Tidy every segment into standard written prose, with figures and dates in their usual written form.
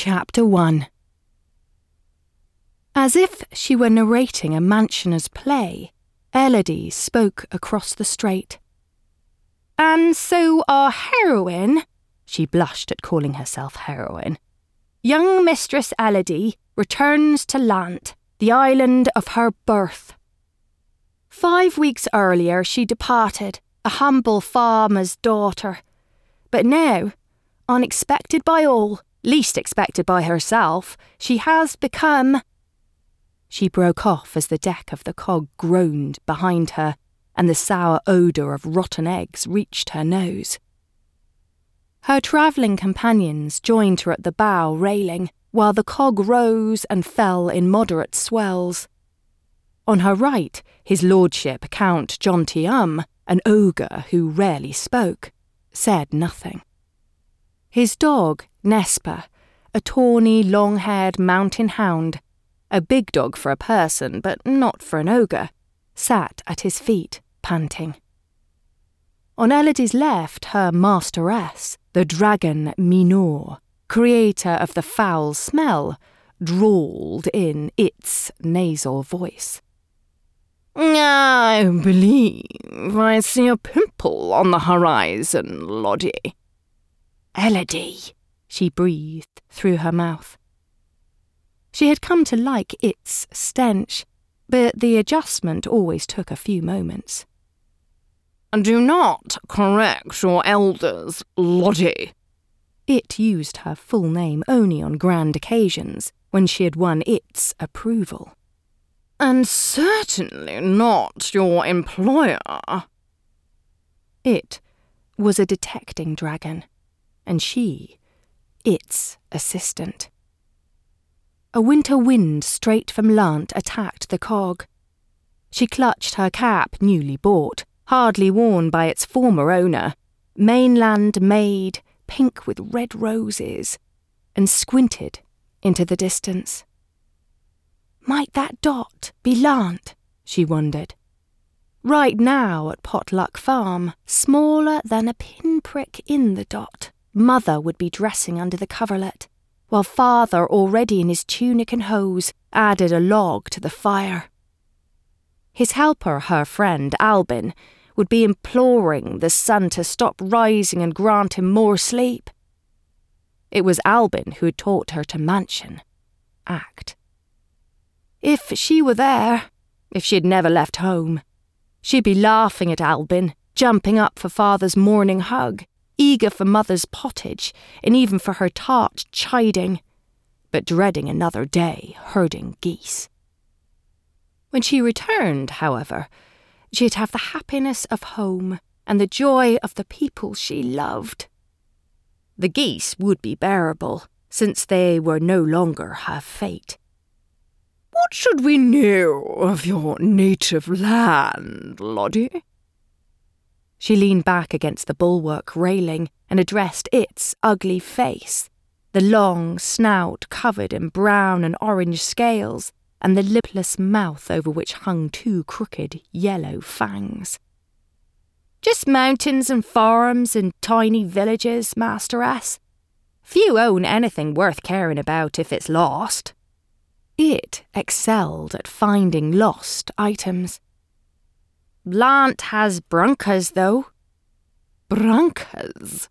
Chapter 1. As if she were narrating a Mansioner's play, Elodie spoke across the strait. And so our heroine, she blushed at calling herself heroine, young Mistress Elodie returns to Lant, the island of her birth. 5 weeks earlier she departed, a humble farmer's daughter. But now, unexpected by all, least expected by herself, she has become... She broke off as the deck of the cog groaned behind her, and the sour odour of rotten eggs reached her nose. Her travelling companions joined her at the bow railing, while the cog rose and fell in moderate swells. On her right, his lordship Count Jonty, an ogre who rarely spoke, said nothing. His dog, Nespa, a tawny, long-haired mountain hound, a big dog for a person but not for an ogre, sat at his feet, panting. On Elodie's left, her masteress, the dragon Minor, creator of the foul smell, drawled in its nasal voice. "I believe I see a pimple on the horizon, Lottie." "Elodie," she breathed through her mouth. She had come to like its stench, but the adjustment always took a few moments. "Do not correct your elders, Lottie." It used her full name only on grand occasions, when she had won its approval. "And certainly not your employer." It was a detecting dragon, and she, its assistant. A winter wind straight from Lant attacked the cog. She clutched her cap, newly bought, hardly worn by its former owner, mainland made, pink with red roses, and squinted into the distance. Might that dot be Lant? She wondered. Right now at Potluck Farm, smaller than a pinprick in the dot, Mother would be dressing under the coverlet, while Father, already in his tunic and hose, added a log to the fire. His helper, her friend Albin, would be imploring the sun to stop rising and grant him more sleep. It was Albin who had taught her to mansion, act. If she were there, if she had never left home, she'd be laughing at Albin, jumping up for Father's morning hug, eager for Mother's pottage, and even for her tart chiding, but dreading another day herding geese. When she returned, however, she'd have the happiness of home and the joy of the people she loved. The geese would be bearable, since they were no longer her fate. "What should we know of your native land, Lottie?" She leaned back against the bulwark railing and addressed its ugly face, the long snout covered in brown and orange scales, and the lipless mouth over which hung 2 crooked yellow fangs. "Just mountains and farms and tiny villages, Masteress. Few own anything worth caring about if it's lost." It excelled at finding lost items. "Lant has bruncas, though." "Bruncas?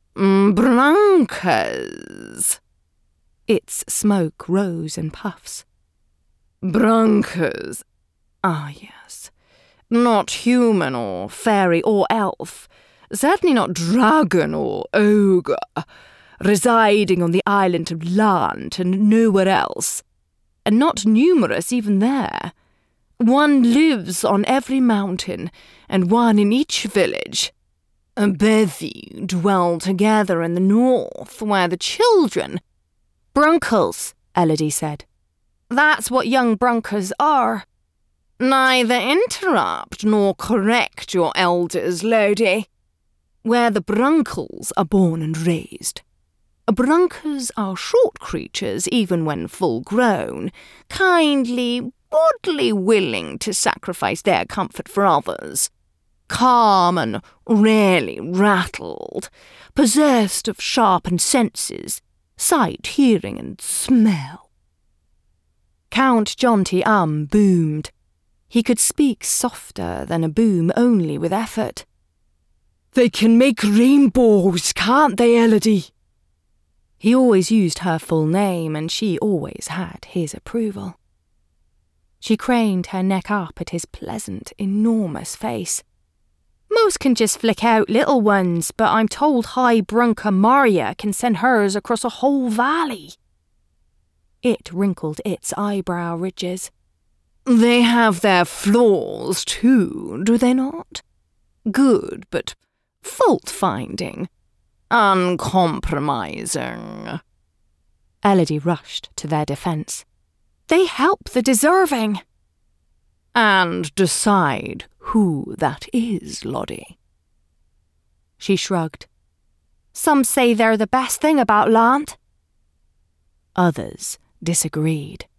Bruncas." Its smoke rose in puffs. "Bruncas. Ah, yes. Not human or fairy or elf. Certainly not dragon or ogre. Residing on the island of Lant and nowhere else. And not numerous even there. One lives on every mountain, and one in each village. A bevy dwell together in the north, where the children—" "Bruncals," Elodie said. "That's what young bruncas are." "Neither interrupt nor correct your elders, Lodi. Where the bruncals are born and raised. Bruncas are short creatures, even when full-grown, kindly, oddly willing to sacrifice their comfort for others. Calm and rarely rattled, possessed of sharpened senses, Sight, hearing, and smell. Count Jonty boomed. He could speak softer than a boom only with effort. They can make rainbows, can't they, Elodie? He always used her full name, and she always had his approval. She craned her neck up at his pleasant, enormous face. Most can just flick out little ones, but I'm told High Brunca Maria can send hers across a whole valley. It wrinkled its eyebrow ridges. They have their flaws, too, do they not? Good, but fault-finding. Uncompromising. Elodie rushed to their defence. They help the deserving. And decide who that is, Lottie. She shrugged. Some say they're the best thing about land. Others disagreed.